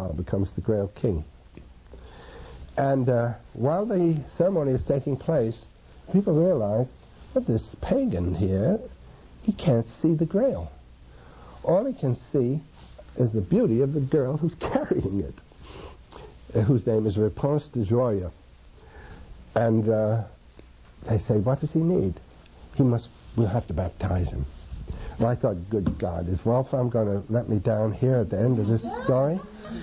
Parsifal becomes the Grail King. And while the ceremony is taking place, people realize that this pagan here, he can't see the Grail. All he can see is the beauty of the girl who's carrying it, whose name is Réponse de Joie. And they say, what does he need? We'll have to baptize him. Well, I thought, good God, is Wolfram going to let me down here at the end of this story?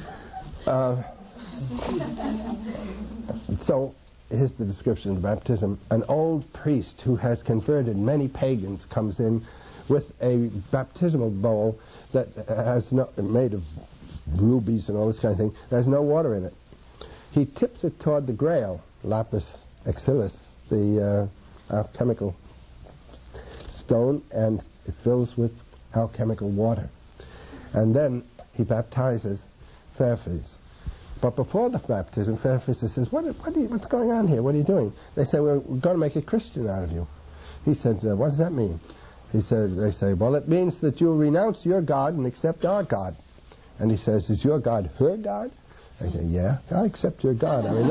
So here's the description of baptism. An old priest who has converted many pagans comes in with a baptismal bowl that has made of rubies and all this kind of thing. There's no water in it. He tips it toward the Grail, lapis exilis, the alchemical stone, and it fills with alchemical water. And then he baptizes Fairfax. But before the baptism, Fairfax says, what's going on here? What are you doing? They say, we're going to make a Christian out of you. He says, what does that mean? They say, well, it means that you'll renounce your God and accept our God. And he says, is your God her God? I say, yeah, I accept your God. I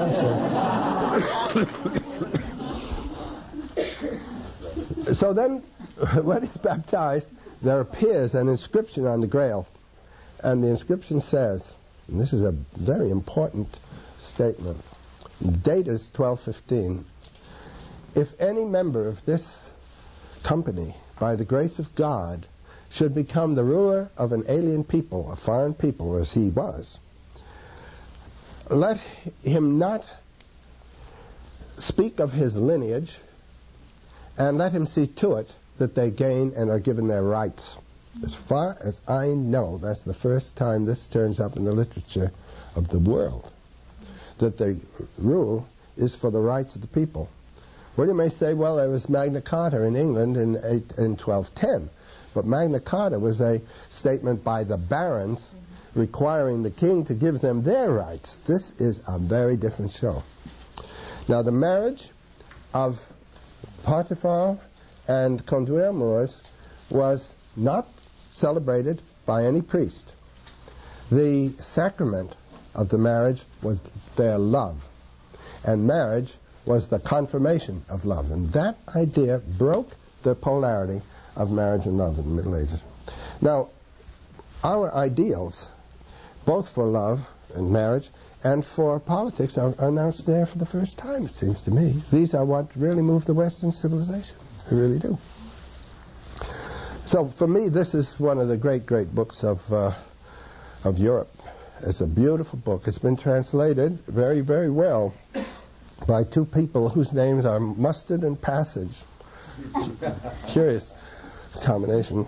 renounce him. So then, when he's baptized, there appears an inscription on the Grail. And the inscription says, and this is a very important statement, the date is 1215, if any member of this company, by the grace of God, should become the ruler of an alien people, a foreign people, as he was, let him not speak of his lineage, and let him see to it that they gain and are given their rights. As far as I know, that's the first time this turns up in the literature of the world, that the rule is for the rights of the people. Well, you may say, well, there was Magna Carta in England in 1210, but Magna Carta was a statement by the barons requiring the king to give them their rights. This is a very different show. Now, the marriage of Parsifal and Conduer Moors was not celebrated by any priest. The sacrament of the marriage was their love, and marriage was the confirmation of love, and that idea broke the polarity of marriage and love in the Middle Ages. Now, our ideals, both for love and marriage and for politics, are announced there for the first time, it seems to me. These are what really move the Western civilization. They really do. So for me, this is one of the great, great books of Europe. It's a beautiful book. It's been translated very, very well by two people whose names are Mustard and Passage. Curious combination.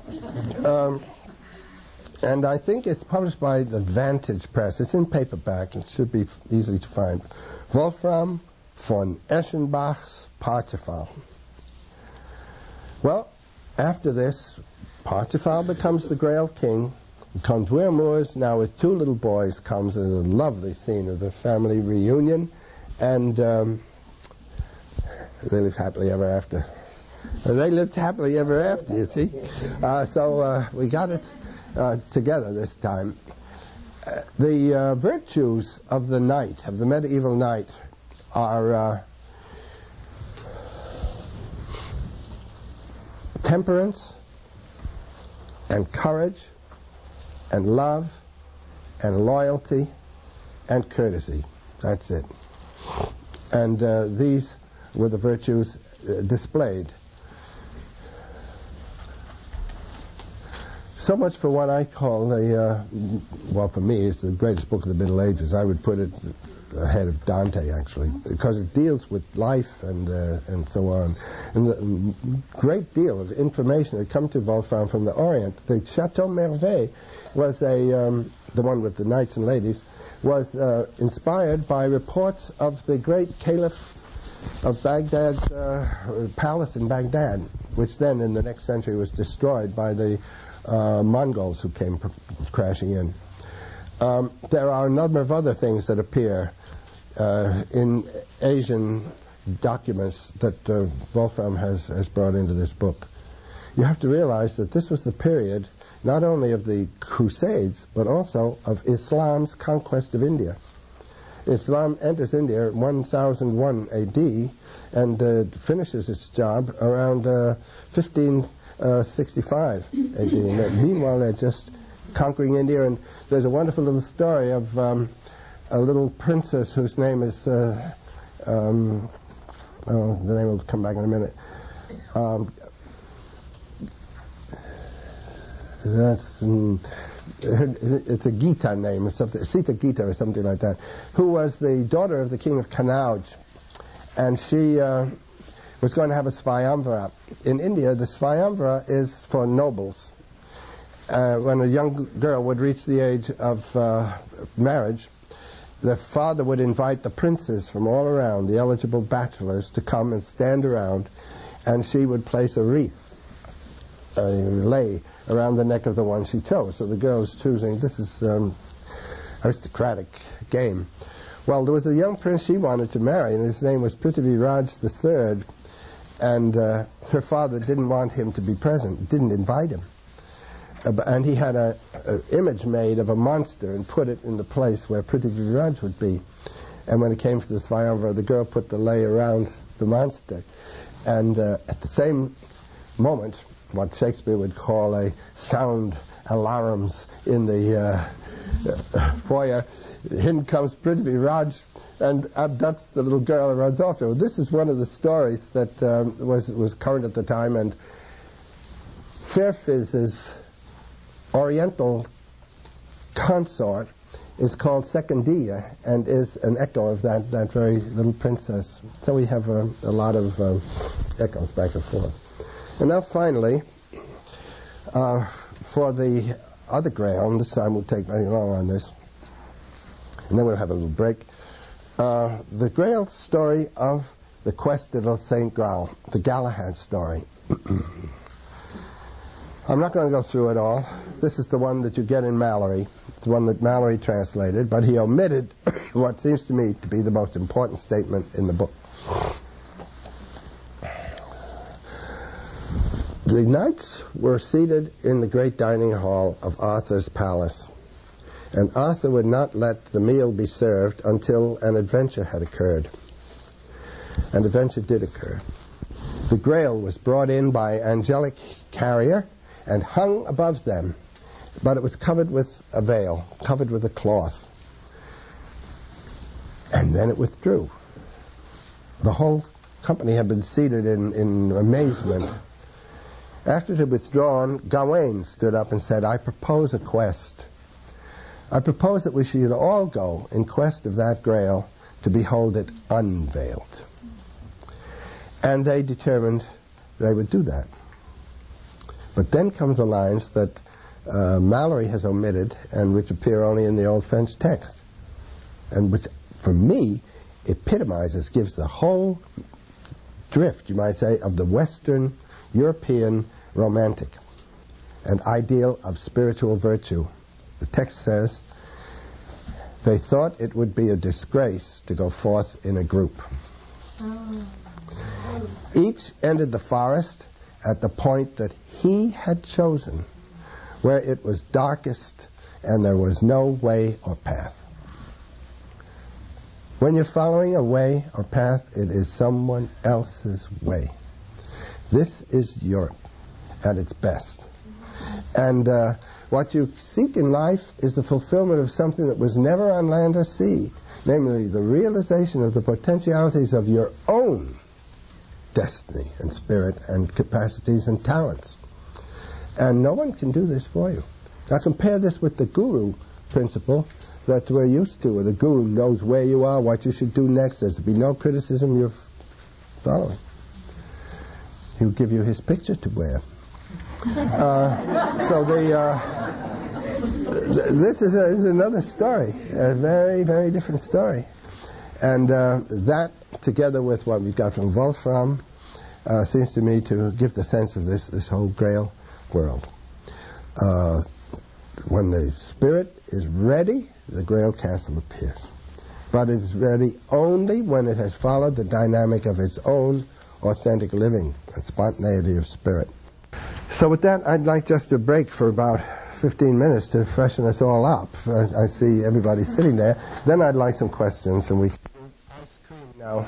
And I think it's published by the Vantage Press. It's in paperback. It should be easily to find. Wolfram von Eschenbach's Parsifal. Well, after this, Parsifal becomes the Grail King. Conduer Moors, now with two little boys, comes as a lovely scene of the family reunion, and they live happily ever after. They lived happily ever after, you see. So we got it together this time. The virtues of the knight, of the medieval knight, are temperance and courage and love and loyalty and courtesy. That's it. And these were the virtues displayed. So much for what I call well, for me, it's the greatest book of the Middle Ages. I would put it ahead of Dante, actually, because it deals with life and so on. And the great deal of information had come to Wolfram from the Orient. The Chateau Merveille was the one with the knights and ladies, was inspired by reports of the great caliph of Baghdad's palace in Baghdad, which then in the next century was destroyed by the Mongols who came crashing in. There are a number of other things that appear in Asian documents that Wolfram has brought into this book. You have to realize that this was the period not only of the Crusades, but also of Islam's conquest of India. Islam enters India in 1001 AD and finishes its job around 1565 AD. Meanwhile, they're just conquering India, and there's a wonderful little story of a little princess whose name is, the name will come back in a minute. It's a Gita name or something, Sita Gita or something like that, who was the daughter of the king of Kannauj, and she was going to have a Svayamvara. In India, the Svayamvara is for nobles. When a young girl would reach the age of marriage, the father would invite the princes from all around, the eligible bachelors, to come and stand around, and she would place a wreath, a lei, around the neck of the one she chose. So the girl was choosing. This is aristocratic game. Well, there was a young prince she wanted to marry, and his name was Prithviraj III, and her father didn't want him to be present, didn't invite him. And he had an image made of a monster and put it in the place where Prithviraj would be. And when it came to the Svayamvara, the girl put the lei around the monster. And at the same moment, what Shakespeare would call a sound alarms in the foyer, in comes Prithviraj and abducts the little girl and runs off. So this is one of the stories that was current at the time, and Fairfiz's Oriental consort is called Secondia and is an echo of that very little princess. So we have a lot of echoes back and forth. And now finally, for the other Grail, and this time we'll take very long on this, and then we'll have a little break, the Grail story of the quest of the St. Graal, the Galahad story. I'm not going to go through it all. This is the one that you get in Mallory, the one that Mallory translated, but he omitted what seems to me to be the most important statement in the book. The knights were seated in the great dining hall of Arthur's palace, and Arthur would not let the meal be served until an adventure had occurred. An adventure did occur. The Grail was brought in by angelic carrier and hung above them, but it was covered with a veil, covered with a cloth. And then it withdrew. The whole company had been seated in amazement. After it had withdrawn, Gawain stood up and said, I propose a quest. I propose that we should all go in quest of that Grail to behold it unveiled. And they determined they would do that. But then comes the lines that Mallory has omitted and which appear only in the old French text, and which, for me, epitomizes, gives the whole drift, you might say, of the Western European romantic, an ideal of spiritual virtue. The text says, they thought it would be a disgrace to go forth in a group. Each entered the forest at the point that he had chosen, where it was darkest and there was no way or path. When you're following a way or path, it is someone else's way. This is Europe at its best. And what you seek in life is the fulfillment of something that was never on land or sea, namely the realization of the potentialities of your own destiny and spirit and capacities and talents. And no one can do this for you. Now compare this with the guru principle that we're used to, where the guru knows where you are, what you should do next. There's to be no criticism you're following. He'll give you his picture to wear. This is another story, a very, very different story. And that, together with what we got from Wolfram, seems to me to give the sense of this whole Grail world. When the spirit is ready, the Grail castle appears. But it is ready only when it has followed the dynamic of its own authentic living and spontaneity of spirit. So with that, I'd like just to break for about 15 minutes to freshen us all up. I see everybody sitting there. Then I'd like some questions, and we ice cream now.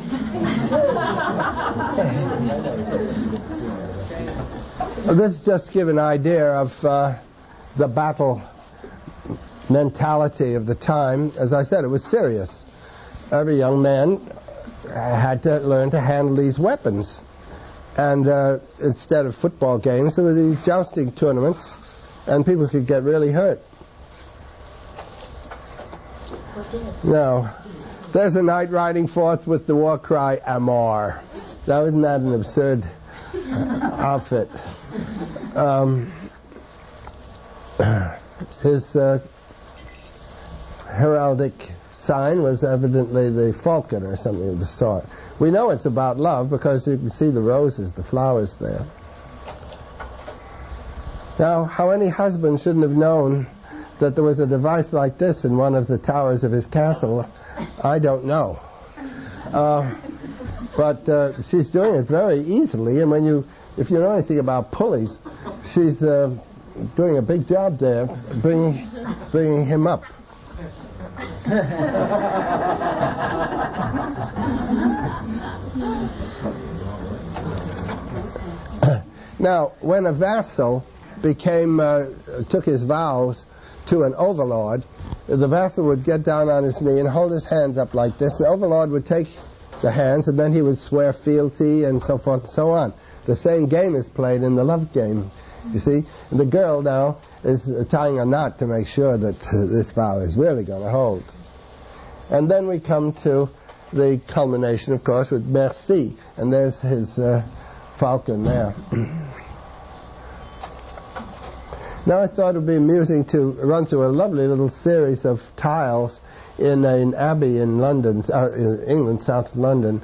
This just give an idea of the battle mentality of the time. As I said, it was serious. Every young man had to learn to handle these weapons. And instead of football games, there were these jousting tournaments, and people could get really hurt. Now, there's a knight riding forth with the war cry, Amor. Now, isn't that an absurd outfit? His heraldic sign was evidently the falcon or something of the sort. We know it's about love because you can see the roses, the flowers there. Now, how any husband shouldn't have known that there was a device like this in one of the towers of his castle, I don't know. But she's doing it very easily, and if you know anything about pulleys, she's doing a big job there, bringing him up. Now, when a vassal took his vows to an overlord, the vassal would get down on his knee and hold his hands up like this. The overlord would take the hands, and then he would swear fealty and so forth and so on. The same game is played in the love game, you see. And the girl now is tying a knot to make sure that this vow is really going to hold. And then we come to the culmination, of course, with Merci. And there's his falcon there. Now I thought it would be amusing to run through a lovely little series of tiles in an abbey in London, in England, south of London,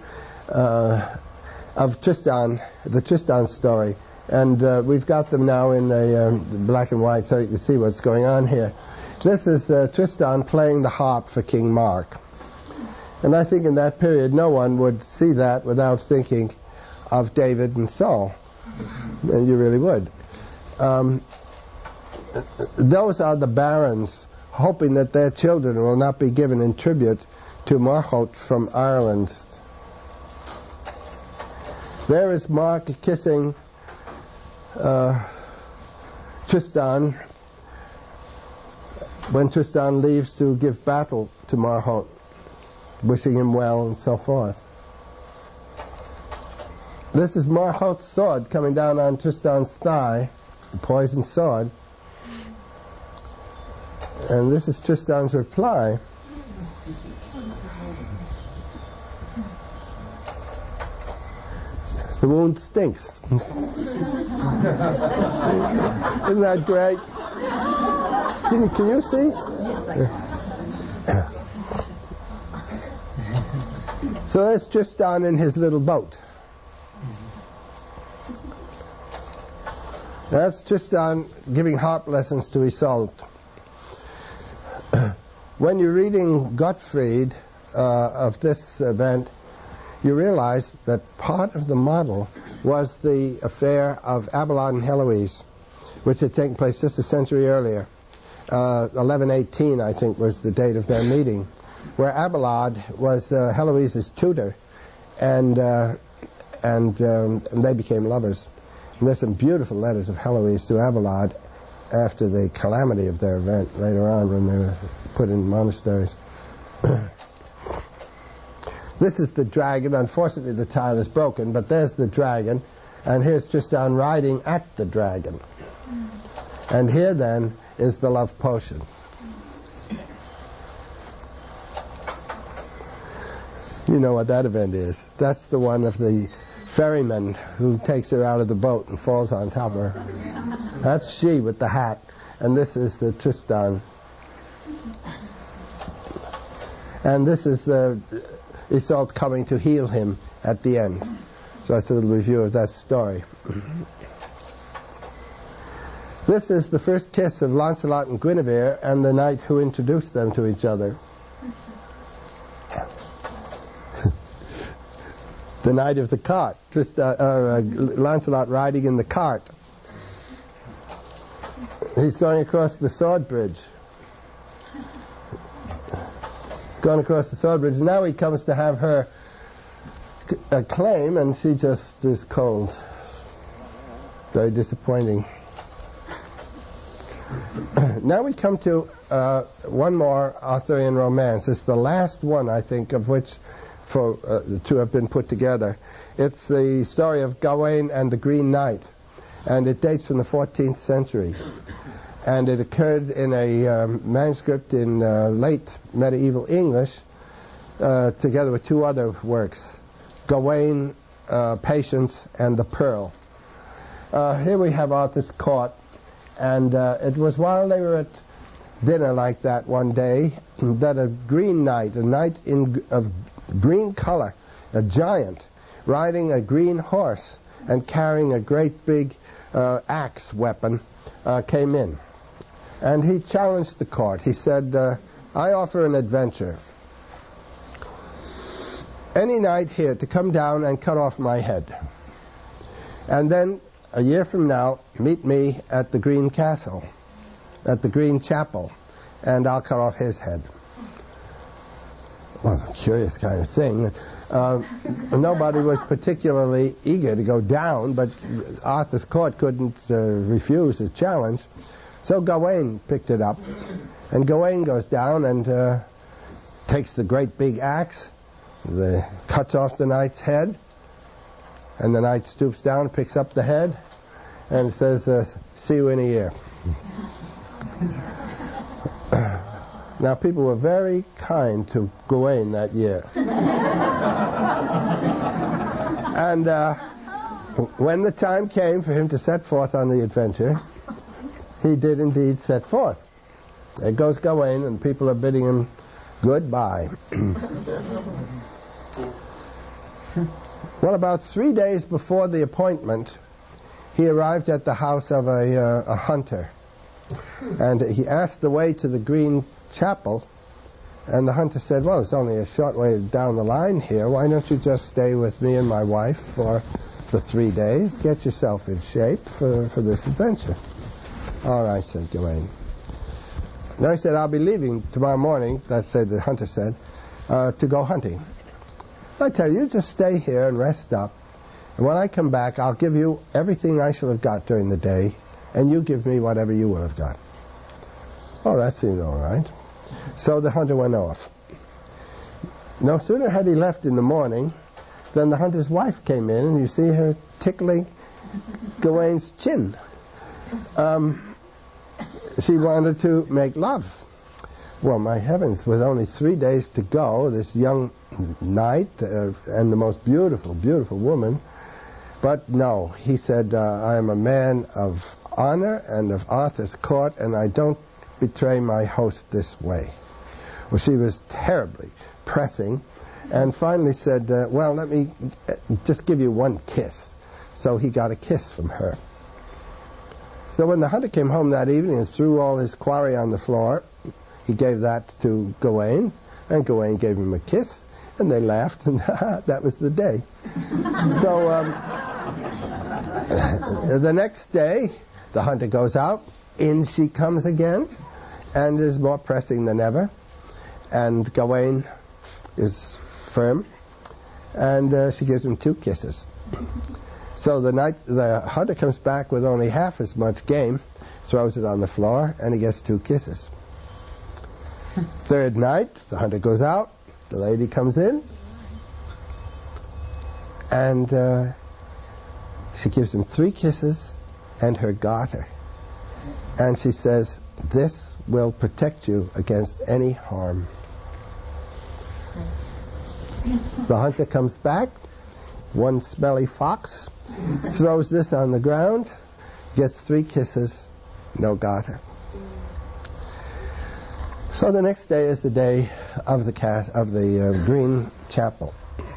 of Tristan, the Tristan story. And we've got them now in a black and white so you can see what's going on here. This is Tristan playing the harp for King Mark. And I think in that period no one would see that without thinking of David and Saul. And you really would. Those are the barons hoping that their children will not be given in tribute to Morholt from Ireland. There is Mark kissing Tristan when Tristan leaves to give battle to Morholt, wishing him well and so forth. This is Morholt's sword coming down on Tristan's thigh, the poisoned sword. And this is Tristan's reply. The wound stinks. Isn't that great? Can you see? So there's Tristan in his little boat. That's Tristan giving harp lessons to Isolde. When you're reading Gottfried of this event, you realize that part of the model was the affair of Abelard and Heloise, which had taken place just a century earlier. 1118, I think, was the date of their meeting, where Abelard was Heloise's tutor, and they became lovers. And there's some beautiful letters of Heloise to Abelard after the calamity of their event later on when they were put in monasteries. This is the dragon. Unfortunately, the tile is broken, but there's the dragon, and here's Tristan riding at the dragon. And here, then, is the love potion. You know what that event is. That's the one of the ferryman who takes her out of the boat and falls on top of her. That's she with the hat. And this is Tristan. And this is Isolde coming to heal him at the end. So that's a little review of that story. This is the first kiss of Lancelot and Guinevere and the knight who introduced them to each other. The knight of the cart, Lancelot riding in the cart. He's going across the sword bridge. Going across the sword bridge. Now he comes to have her claim, and she just is cold. Very disappointing. Now we come to one more Arthurian romance. It's the last one, I think, of which the two have been put together. It's the story of Gawain and the Green Knight, and it dates from the 14th century. And it occurred in a manuscript in late medieval English, together with two other works, Gawain, Patience, and the Pearl. Here we have Arthur's court, and it was while they were at dinner like that one day that a green knight, a knight of green color, a giant, riding a green horse and carrying a great big axe weapon, came in. And he challenged the court. He said, I offer an adventure. Any knight here to come down and cut off my head. And then, a year from now, meet me at the Green Castle, at the Green Chapel, and I'll cut off his head. Well, it's a curious kind of thing. Nobody was particularly eager to go down, but Arthur's court couldn't refuse his challenge. So Gawain picked it up, and Gawain goes down and takes the great big axe, cuts off the knight's head, and the knight stoops down, picks up the head, and says, see you in a year. Now, people were very kind to Gawain that year. And when the time came for him to set forth on the adventure, he did indeed set forth. There goes Gawain, and people are bidding him goodbye. Well, about 3 days before the appointment, he arrived at the house of a hunter. And he asked the way to the Green Chapel, and the hunter said, well, it's only a short way down the line here. Why don't you just stay with me and my wife for 3 days? Get yourself in shape for this adventure. All right, said Gawain. Now he said, I'll be leaving tomorrow morning, the hunter said, to go hunting. I tell you, just stay here and rest up. And when I come back, I'll give you everything I shall have got during the day, and you give me whatever you will have got. Oh, that seemed all right. So the hunter went off. No sooner had he left in the morning than the hunter's wife came in, and you see her tickling Gawain's chin. She wanted to make love. Well, my heavens, with only 3 days to go, this young knight and the most beautiful, beautiful woman. But no, he said, I am a man of honor and of Arthur's court, and I don't betray my host this way. Well, she was terribly pressing, and finally said, well, let me just give you one kiss. So he got a kiss from her. So when the hunter came home that evening and threw all his quarry on the floor, he gave that to Gawain, and Gawain gave him a kiss, and they laughed, and that was the day. So the next day, the hunter goes out, in she comes again, and is more pressing than ever, and Gawain is firm, and she gives him 2 kisses. So the hunter comes back with only half as much game, throws it on the floor, and he gets 2 kisses. Third night, the hunter goes out, the lady comes in, and she gives him 3 kisses and her garter. And she says, this will protect you against any harm. The hunter comes back, one smelly fox, throws this on the ground, gets 3 kisses, no garter. So the next day is the day of the Green Chapel.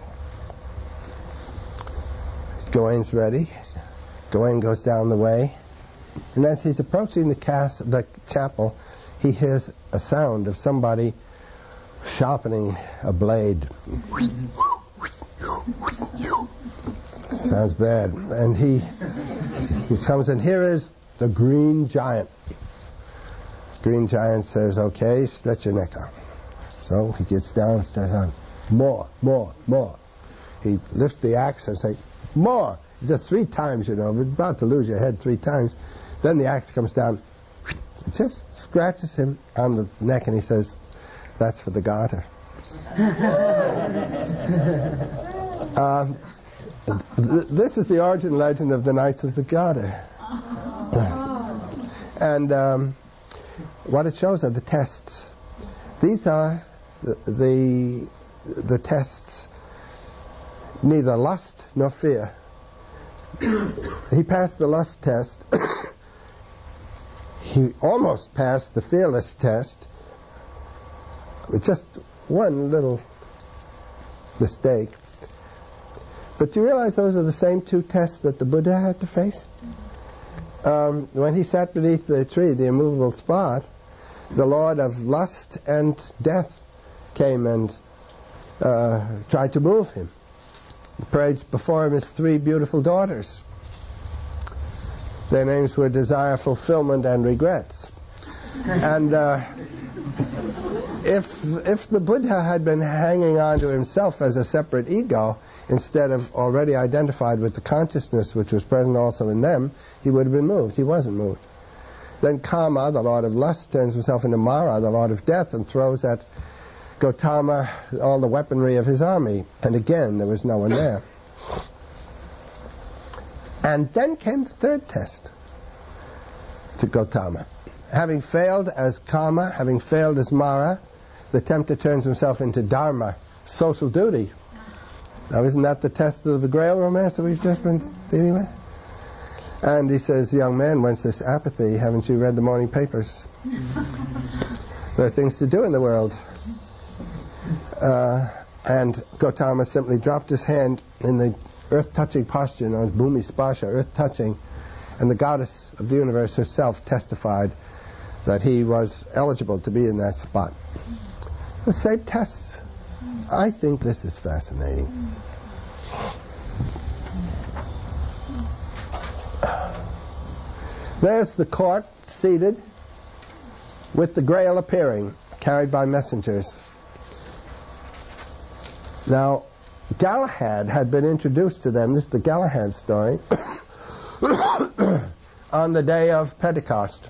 Gawain's ready. Gawain goes down the way, and as he's approaching the chapel, he hears a sound of somebody sharpening a blade. Sounds bad. And he comes, and here is the Green Giant. Green Giant says, okay, stretch your neck out. So he gets down and starts on, more, more, more. He lifts the axe and says, more. Just 3 times, you know, about to lose your head 3 times. Then the axe comes down, it just scratches him on the neck, and he says, that's for the garter. This is the origin legend of the Knights of the Garter. And what it shows are the tests. These are the tests, neither lust nor fear. He passed the lust test. He almost passed the fearless test with just one little mistake. But you realize those are the same 2 tests that the Buddha had to face? When he sat beneath the tree, the immovable spot, the Lord of lust and death came and tried to move him. He parades before him his 3 beautiful daughters. Their names were Desire, Fulfillment, and Regrets. And if the Buddha had been hanging on to himself as a separate ego, instead of already identified with the consciousness which was present also in them, he would have been moved. He wasn't moved. Then Kama, the Lord of Lust, turns himself into Mara, the Lord of Death, and throws at Gautama all the weaponry of his army. And again, there was no one there. And then came the 3rd test to Gautama. Having failed as Kama, having failed as Mara, the tempter turns himself into Dharma, social duty. Now, isn't that the test of the Grail romance that we've just been dealing with? And he says, young man, whence this apathy? Haven't you read the morning papers? There are things to do in the world. And Gautama simply dropped his hand in the earth-touching posture, known as Bhumi Sparsha, earth-touching, and the goddess of the universe herself testified that he was eligible to be in that spot. The same tests. I think this is fascinating. There's the court seated with the Grail appearing, carried by messengers. Now, Galahad had been introduced to them, this is the Galahad story, on the day of Pentecost,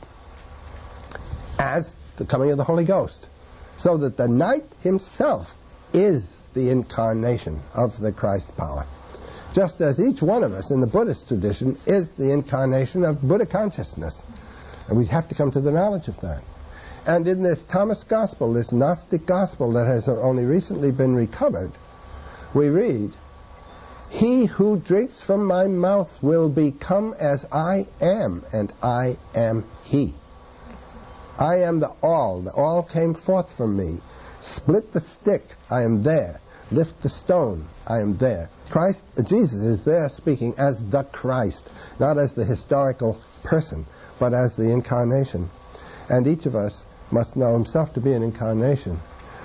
as the coming of the Holy Ghost. So that the knight himself is the incarnation of the Christ power. Just as each one of us in the Buddhist tradition is the incarnation of Buddha consciousness. And we have to come to the knowledge of that. And in this Thomas Gospel, this Gnostic Gospel that has only recently been recovered, we read, he who drinks from my mouth will become as I am, and I am he. I am the all came forth from me. Split the stick, I am there. Lift the stone, I am there. Jesus is there speaking as the Christ, not as the historical person, but as the incarnation. And each of us must know himself to be an incarnation.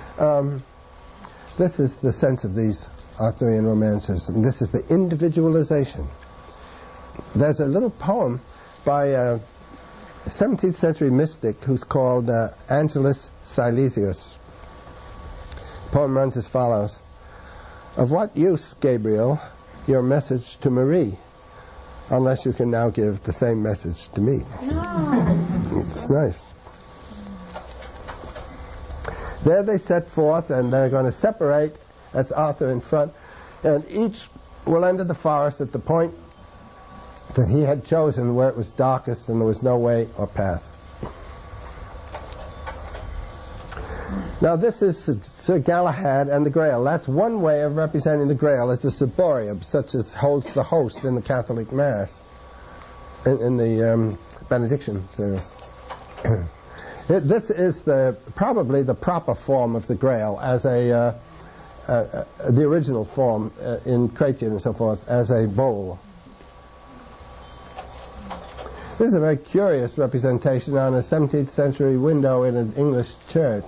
This is the sense of these Arthurian romances, and this is the individualization. There's a little poem by a 17th century mystic who's called Angelus Silesius. The poem runs as follows. Of what use, Gabriel, your message to Marie, unless you can now give the same message to me? No. It's nice. There they set forth, and they're going to separate. That's Arthur in front. And each will enter the forest at the point that he had chosen, where it was darkest and there was no way or path. Now this is Sir Galahad and the Grail. That's one way of representing the Grail as the ciborium, such as holds the host in the Catholic Mass, in the benediction service. This is probably the proper form of the Grail as the original form in Chrétien and so forth, as a bowl. This is a very curious representation on a 17th century window in an English church.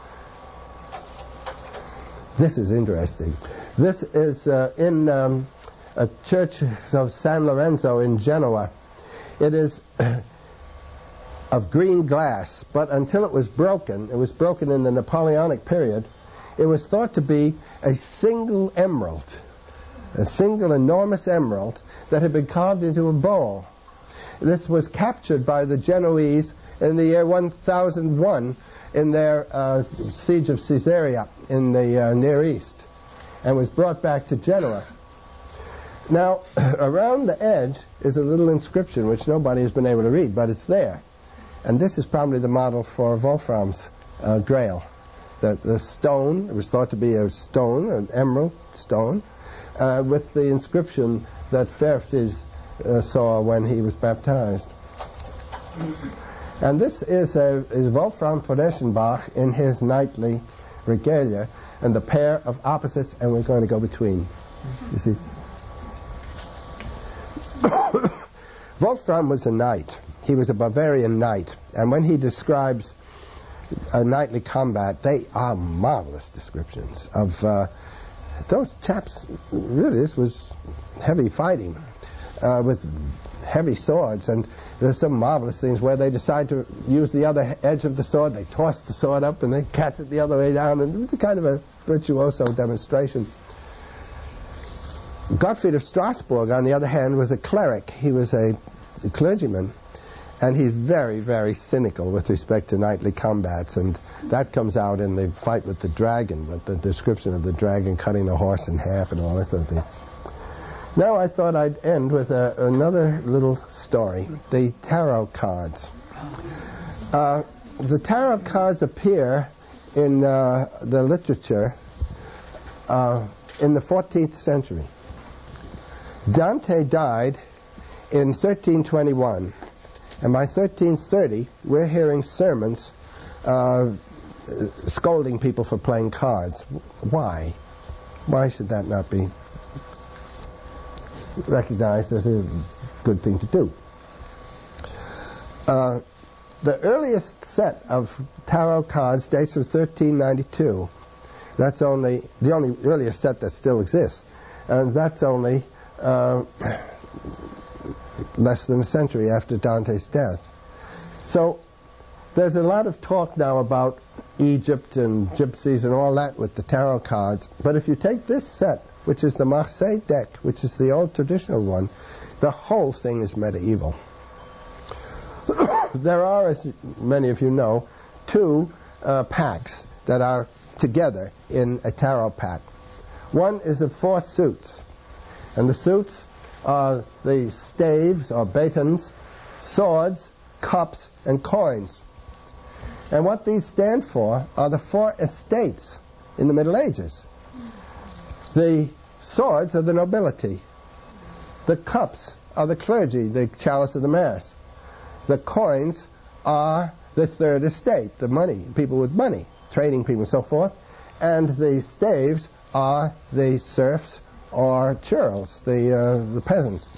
This is interesting. This is in a church of San Lorenzo in Genoa. It is of green glass, but until it was broken in the Napoleonic period, it was thought to be a single emerald, a single enormous emerald that had been carved into a bowl. This was captured by the Genoese in the year 1001 in their siege of Caesarea in the Near East, and was brought back to Genoa. Now, around the edge is a little inscription which nobody has been able to read, but it's there. And this is probably the model for Wolfram's Grail. The stone, it was thought to be a stone, an emerald stone, with the inscription that Fairfiz saw when he was baptized. And this is Wolfram von Eschenbach in his knightly regalia, and the pair of opposites, and we're going to go between. You see? Wolfram was a knight. He was a Bavarian knight, and when he describes a knightly combat, they are marvelous descriptions of those chaps. Really, this was heavy fighting with heavy swords, and there's some marvelous things where they decide to use the other edge of the sword. They toss the sword up and they catch it the other way down, and it was a kind of a virtuoso demonstration. Gottfried of Strasbourg, on the other hand, was a cleric. He was a clergyman, and he's very, very cynical with respect to knightly combats, and that comes out in the fight with the dragon, with the description of the dragon cutting a horse in half and all that sort of thing. Now I thought I'd end with another little story, the tarot cards. The tarot cards appear in the literature in the 14th century. Dante died in 1321, and by 1330 we're hearing sermons scolding people for playing cards. Why? Why should that not be recognized as a good thing to do? The earliest set of tarot cards dates from 1392. That's the only earliest set that still exists, and that's only less than a century after Dante's death. So there's a lot of talk now about Egypt and gypsies and all that with the tarot cards, but if you take this set, which is the Marseille deck, which is the old traditional one, the whole thing is medieval. There are, as many of you know, two packs that are together in a tarot pack. One is of 4 suits, and the suits are the staves or batons, swords, cups, and coins. And what these stand for are the 4 estates in the Middle Ages. The swords are the nobility. The cups are the clergy, the chalice of the Mass. The coins are the 3rd estate, the money, people with money, trading people and so forth. And the staves are the serfs or churls, the peasants.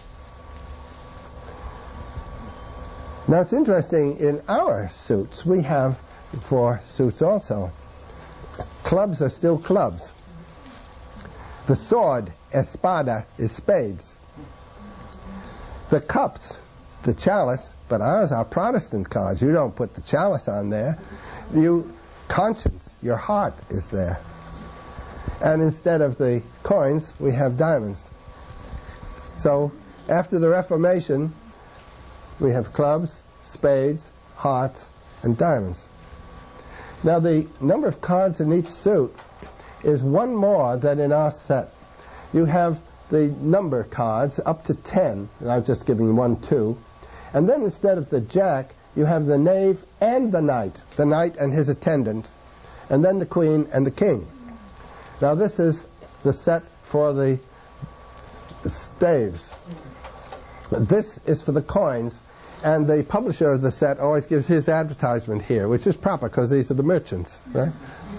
Now it's interesting, in our suits we have 4 suits also. Clubs are still clubs. The sword, espada, is spades. The cups, the chalice, but ours are Protestant cards. You don't put the chalice on there. Conscience, your heart is there. And instead of the coins, we have diamonds. So after the Reformation, we have clubs, spades, hearts, and diamonds. Now the number of cards in each suit is 1 more than in our set. You have the number cards up to 10, and I'm just giving 1, 2. And then instead of the jack, you have the knave and the knight and his attendant, and then the queen and the king. Now this is the set for the staves. This is for the coins, and the publisher of the set always gives his advertisement here, which is proper because these are the merchants, right?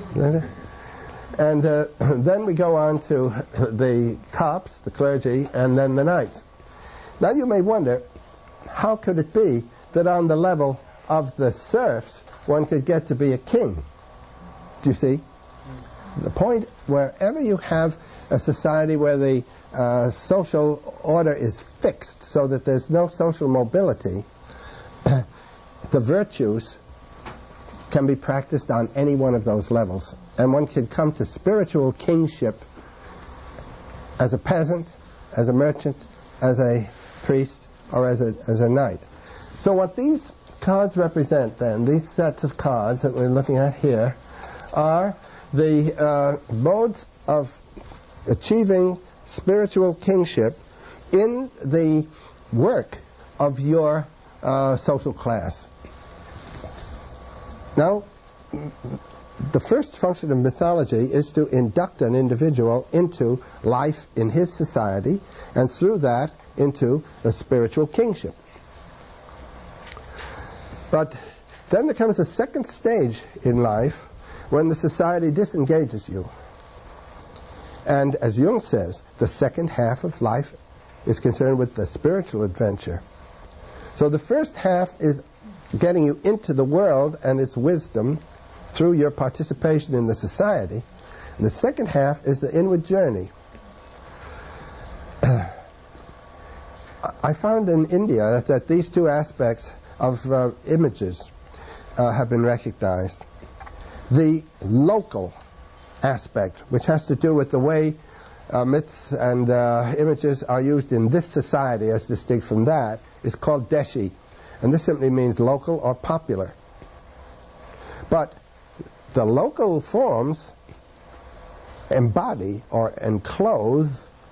And then we go on to the cops, the clergy, and then the knights. Now you may wonder, how could it be that on the level of the serfs one could get to be a king? Do you see? The point, wherever you have a society where the social order is fixed so that there's no social mobility, the virtues can be practiced on any one of those levels. And one can come to spiritual kingship as a peasant, as a merchant, as a priest, or as a knight. So what these cards represent then, these sets of cards that we're looking at here, are the modes of achieving spiritual kingship in the work of your social class. Now, the first function of mythology is to induct an individual into life in his society, and through that into a spiritual kingship. But then there comes a second stage in life when the society disengages you. And as Jung says, the second half of life is concerned with the spiritual adventure. So the first half is getting you into the world and its wisdom through your participation in the society. And the second half is the inward journey. I found in India that these two aspects of images have been recognized. The local aspect, which has to do with the way myths and images are used in this society as distinct from that, is called deshi. And this simply means local or popular. But the local forms embody or enclose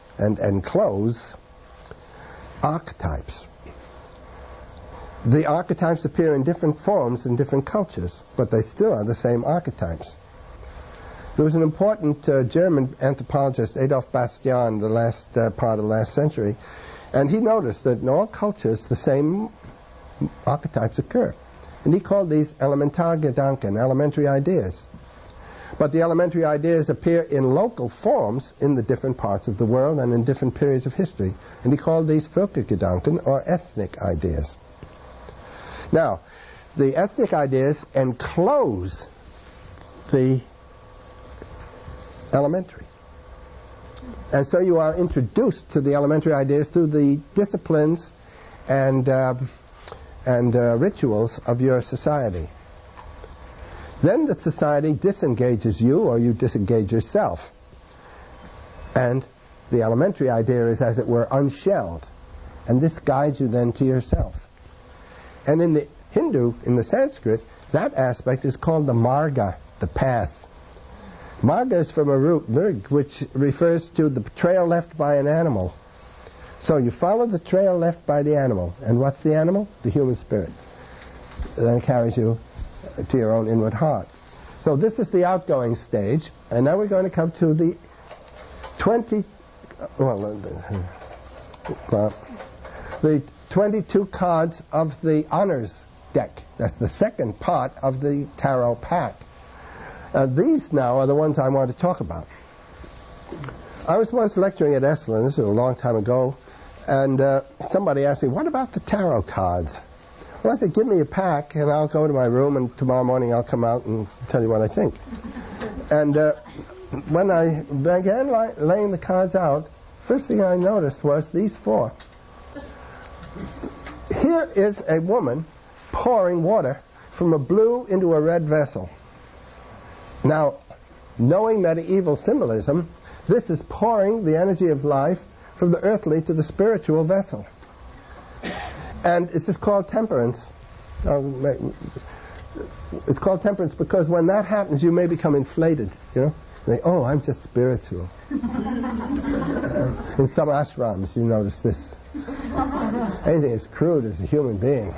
archetypes. The archetypes appear in different forms in different cultures, but they still are the same archetypes. There was an important German anthropologist, Adolf Bastian, the last part of the last century, and he noticed that in all cultures the same archetypes occur. And he called these Elementargedanken, elementary ideas. But the elementary ideas appear in local forms in the different parts of the world and in different periods of history. And he called these Völkergedanken, or ethnic ideas. Now, the ethnic ideas enclose the elementary. And so you are introduced to the elementary ideas through the disciplines and rituals of your society. Then the society disengages you, or you disengage yourself. And the elementary idea is, as it were, unshelled. And this guides you then to yourself. And in the Hindu, in the Sanskrit, that aspect is called the marga, the path. Marga is from a root, mirg, which refers to the trail left by an animal. So you follow the trail left by the animal. And what's the animal? The human spirit. It then carries you to your own inward heart. So this is the outgoing stage. And now we're going to come to the 22 cards of the honors deck. That's the second part of the tarot pack. These now are the ones I want to talk about. I was once lecturing at Esalen, this was a long time ago, and somebody asked me, what about the tarot cards? Well, I said, give me a pack, and I'll go to my room, and tomorrow morning I'll come out and tell you what I think. And when I began laying the cards out, first thing I noticed was these four. Here is a woman pouring water from a blue into a red vessel. Now, knowing medieval symbolism, this is pouring the energy of life from the earthly to the spiritual vessel. And it's just called temperance. It's called temperance because when that happens, you may become inflated, you know. Like, oh, I'm just spiritual. In some ashrams, you notice this. Anything as crude as a human being.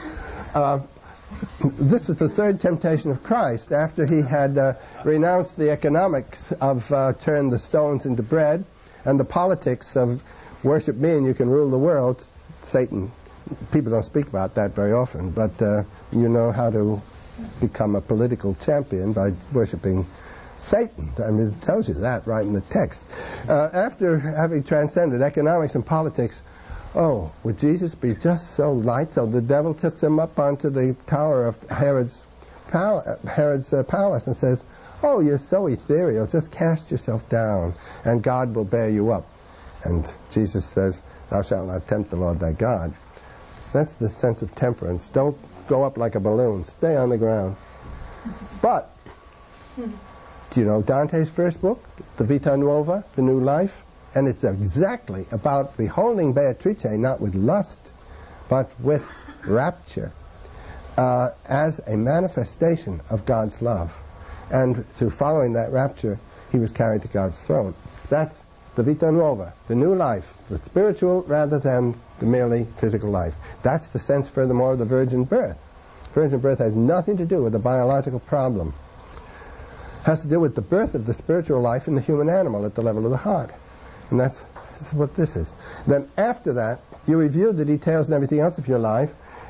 This is the third temptation of Christ. After he had renounced the economics of turn the stones into bread and the politics of worship me and you can rule the world, Satan. People don't speak about that very often, but you know how to become a political champion by worshiping Satan. I mean, it tells you that right in the text. After having transcended economics and politics, oh, would Jesus be just so light? So the devil took him up onto the tower of Herod's palace and says, oh, you're so ethereal, just cast yourself down and God will bear you up. And Jesus says, thou shalt not tempt the Lord thy God. That's the sense of temperance. Don't go up like a balloon. Stay on the ground. But, do you know Dante's first book, the Vita Nuova, the New Life? And it's exactly about beholding Beatrice, not with lust, but with rapture, as a manifestation of God's love. And through following that rapture, he was carried to God's throne. That's the Vita Nuova, the new life, the spiritual rather than the merely physical life. That's the sense, furthermore, of the virgin birth. Virgin birth has nothing to do with the biological problem. It has to do with the birth of the spiritual life in the human animal at the level of the heart. And that's what this is. Then after that, you review the details and everything else of your life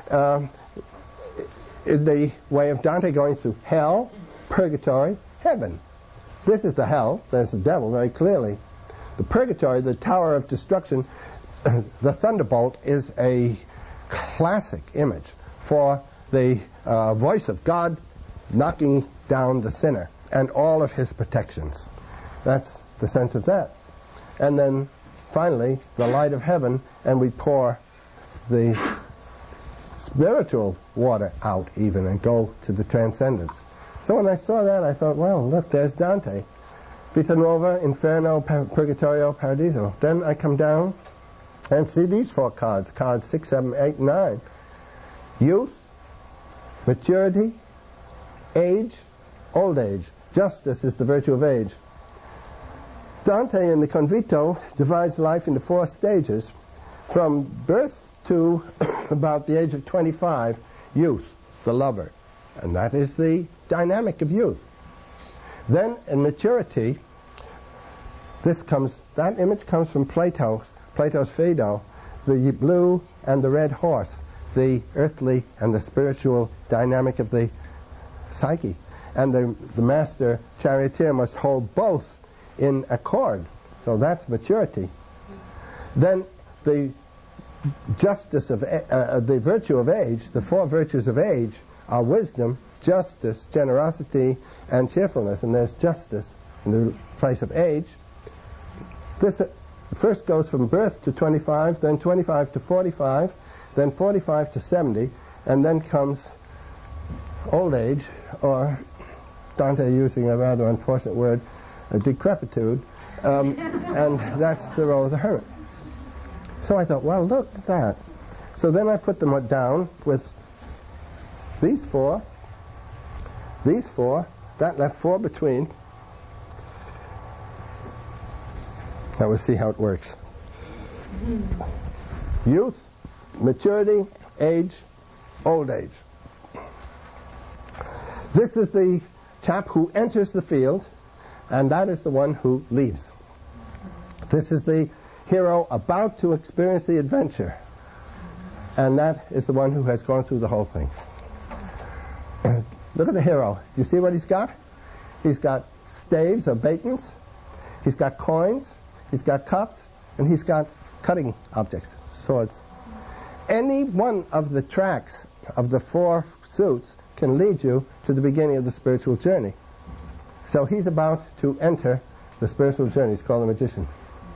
in the way of Dante going through hell, purgatory, heaven. This is the hell. There's the devil very clearly. The purgatory, the tower of destruction, the thunderbolt is a classic image for the voice of God knocking down the sinner and all of his protections. That's the sense of that. And then finally, the light of heaven, and we pour the spiritual water out even and go to the transcendent. So when I saw that, I thought, well, look, there's Dante. Vita Nuova, Inferno, Purgatorio, Paradiso. Then I come down and see these four cards, cards 6, 7, 8, 9. Youth, maturity, age, old age. Justice is the virtue of age. Dante in the Convito divides life into 4 stages. From birth to about the age of 25, youth, the lover. And that is the dynamic of youth. Then in maturity, that image comes from Plato's Phaedo, the blue and the red horse, the earthly and the spiritual dynamic of the psyche. And the master charioteer must hold both in accord. So that's maturity. Then the justice of the virtue of age, the 4 virtues of age are wisdom, justice, generosity, and cheerfulness. And there's justice in the place of age. This first goes from birth to 25, then 25 to 45, then 45 to 70, and then comes old age, or Dante using a rather unfortunate word, decrepitude, and that's the role of the hermit. So I thought, well, look at that. So then I put them down with these 4, that left 4 between. Now we'll see how it works. Youth, maturity, age, old age. This is the chap who enters the field, and that is the one who leaves. This is the hero about to experience the adventure, and that is the one who has gone through the whole thing. Look at the hero. Do you see what he's got? He's got staves or batons, he's got coins, he's got cups, and he's got cutting objects, swords. Any one of the tracks of the 4 suits can lead you to the beginning of the spiritual journey. So he's about to enter the spiritual journey. He's called the magician.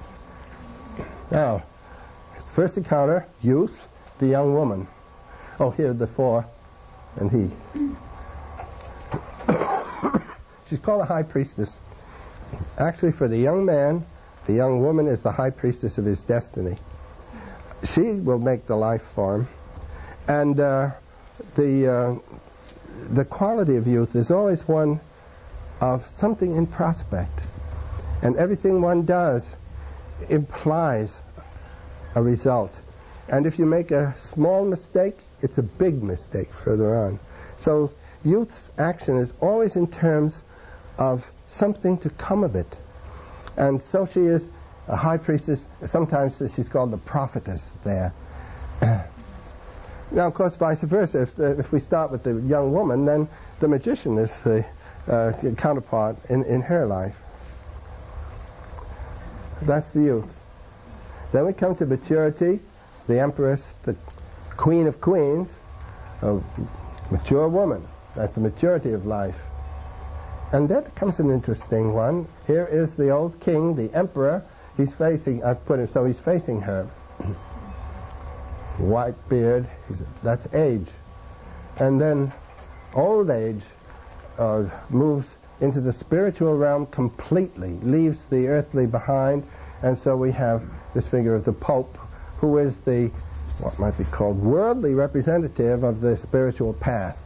Now, first encounter, youth, the young woman. Oh, here are the 4, and he. She's called a high priestess. Actually, for the young man, the young woman is the high priestess of his destiny. She will make the life for him. And the quality of youth is always one of something in prospect. And everything one does implies a result. And if you make a small mistake, it's a big mistake further on. So youth's action is always in terms of something to come of it. And so she is a high priestess. Sometimes she's called the prophetess there. Now, of course, vice versa. If we start with the young woman, then the magician is the counterpart in her life. That's the youth. Then we come to maturity, the empress, the queen of queens, a mature woman. That's the maturity of life. And then comes an interesting one. Here is the old king, the emperor. He's facing, I've put him so he's facing her. white beard, that's age. And then old age moves into the spiritual realm completely, leaves the earthly behind, and so we have this figure of the Pope, who is the, what might be called, worldly representative of the spiritual path.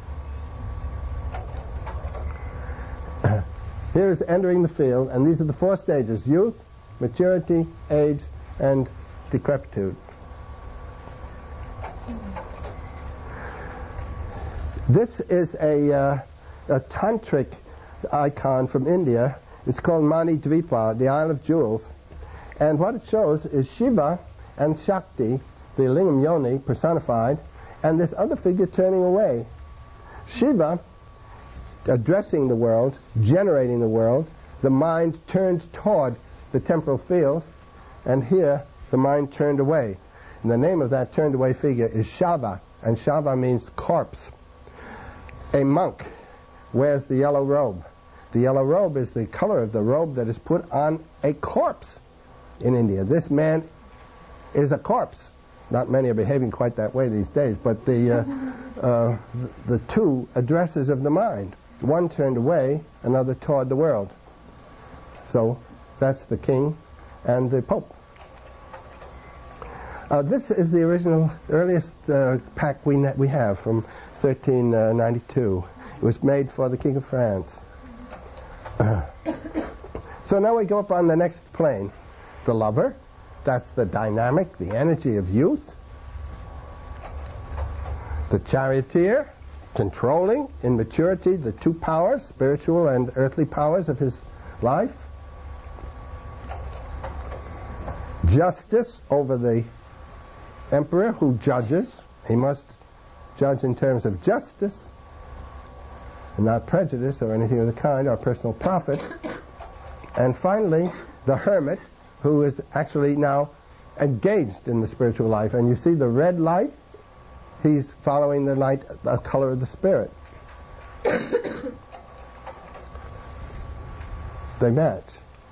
Here's entering the field, and these are the 4 stages: youth, maturity, age, and decrepitude. This is a tantric icon from India. It's called Mani Dvipa, the Isle of Jewels. And what it shows is Shiva and Shakti, the Lingam Yoni personified, and this other figure turning away. Shiva addressing the world, generating the world, the mind turned toward the temporal field, and here the mind turned away. And the name of that turned away figure is Shava, and Shava means corpse. A monk wears the yellow robe. The yellow robe is the color of the robe that is put on a corpse in India. This man is a corpse. Not many are behaving quite that way these days, but the 2 addresses of the mind. One turned away, another toward the world. So that's the king and the Pope. This is the original, earliest pack we have from 1392. It was made for the King of France. So now we go up on the next plane. The lover, that's the dynamic, the energy of youth. The charioteer, controlling in maturity the 2 powers, spiritual and earthly powers of his life. Justice over the emperor who judges. He must judge in terms of justice and not prejudice or anything of the kind, or personal profit. And finally, the hermit, who is actually now engaged in the spiritual life. And you see the red light? He's following the light, the color of the spirit. They match.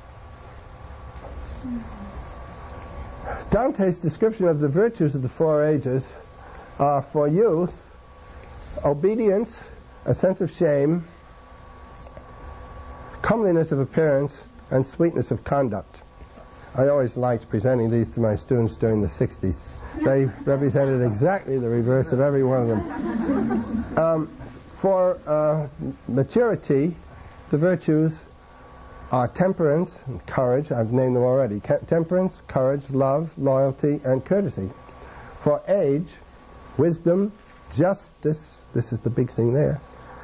Dante's description of the virtues of the 4 ages are for youth: obedience, a sense of shame, comeliness of appearance, and sweetness of conduct. I always liked presenting these to my students during the 60s. They represented exactly the reverse of every one of them. For maturity, the virtues are temperance and courage. I've named them already. Temperance, courage, love, loyalty, and courtesy. For age, wisdom, justice. This is the big thing there.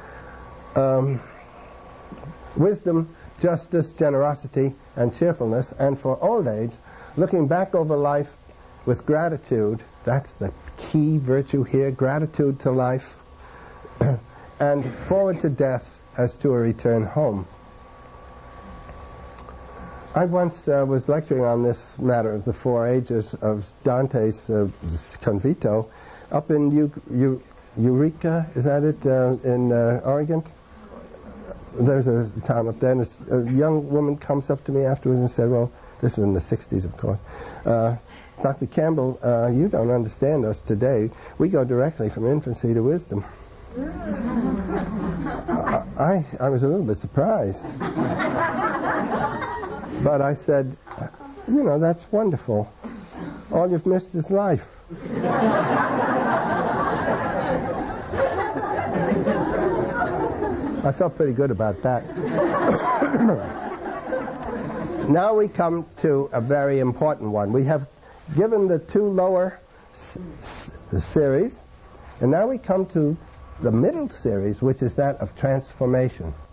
Wisdom, justice, generosity, and cheerfulness. And for old age, looking back over life with gratitude. That's the key virtue here, gratitude to life, and forward to death as to a return home. I once was lecturing on this matter of the 4 ages of Dante's Convito up in Eureka, is that it, in Oregon? There's a town up there, and a young woman comes up to me afterwards and said, well, this was in the 60s, of course, Dr. Campbell, you don't understand us today. We go directly from infancy to wisdom. I was a little bit surprised. But I said, you know, that's wonderful. All you've missed is life. I felt pretty good about that. Now we come to a very important one. We have given the 2 lower series, and now we come to the middle series, which is that of transformation.